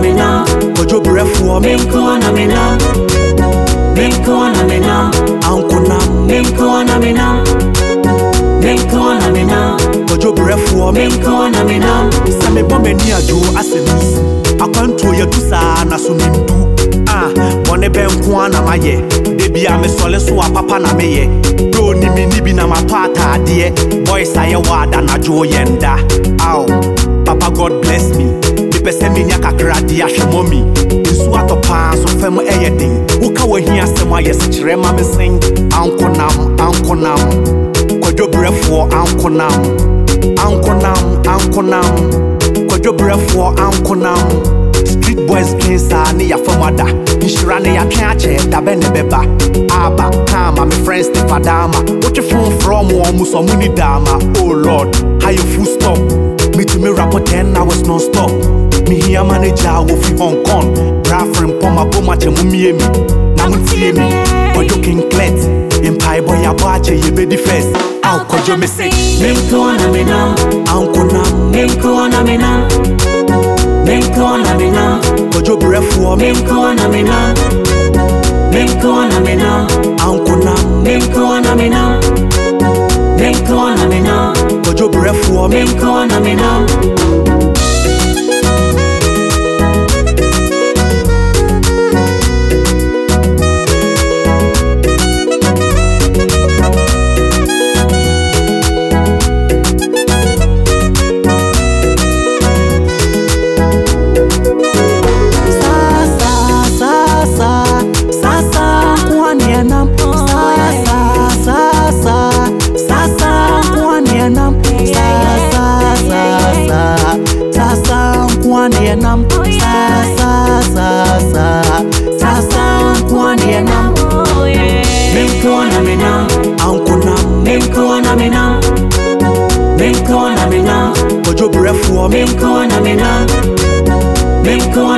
me now. Kojo brefu Minko na me now. Minko na me now. Uncle Nam Minko na me now. Minko na me now. Kojo brefu Minko na me now. Same bombe ni ajo asemis akwanto ya tusa na so nimdu bone benko na maye debi a me sole so papa na meye do ni mi ni bi na mapata ade boys aye wada na jo yenda aw papa God bless me the person me nya kakra dia hwemomi nsu atopa so fam eyedin uka wa hia asem aye se kire ma me sen ankonam kojo brefu ankonam Kojo brefu ankonam street boys kinsa ni ya famada inshira ne ya twa che da be ne beba aba kama my friends the fadama what you from so muni dama oh lord how you full stop me to me rap 10 hours non stop me here manager wo fi Hong Kong brafrin poma boma che mu mie mi na mu tie mi Kojo king clet empire boy abache ye be the first aw Kojo me say Minko na me now. ankonam Minko na me now. Minko na me now. Kojo brefu Minko na me now. Minko na me now. ankonam Minko na me now. Minko na me now. Kojo brefu Minko na me now. Minko na me now. ankonam Minko na me now. Minko na me now. Kojo brefu Minko na me now. Minko